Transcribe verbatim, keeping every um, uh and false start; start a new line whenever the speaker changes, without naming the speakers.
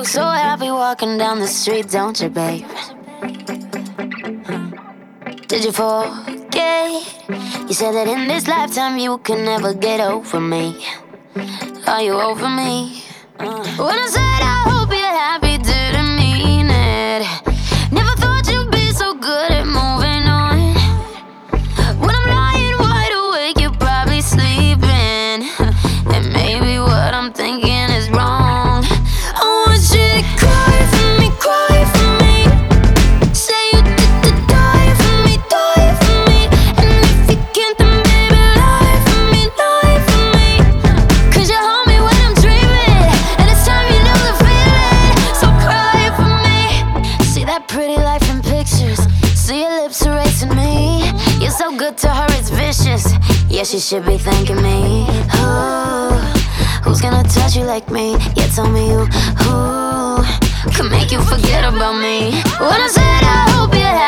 look so happy walking down the street, don't you, babe? Did you forget? You said that in this lifetime you can never get over me. Are you over me? Uh. When I said I hope you're happy, didn't mean it. Never thought you'd be so good at moving on. When I'm lying wide awake, you're probably sleeping. And maybe what I'm thinking is wrong. I want you to cry for me, cry for me. Say you did to die for me, die for me. And if you can't, then baby, lie for me, lie for me. Cause you hold me when I'm dreaming, and it's time you know the feeling. So cry for me. See that pretty life in pictures, see your lips erasing me. You're so good to her, it's vicious. Yeah, she should be thanking me. Ooh, who's gonna touch you like me? Yeah, tell me who, who could make you forget about me. When I said I hope you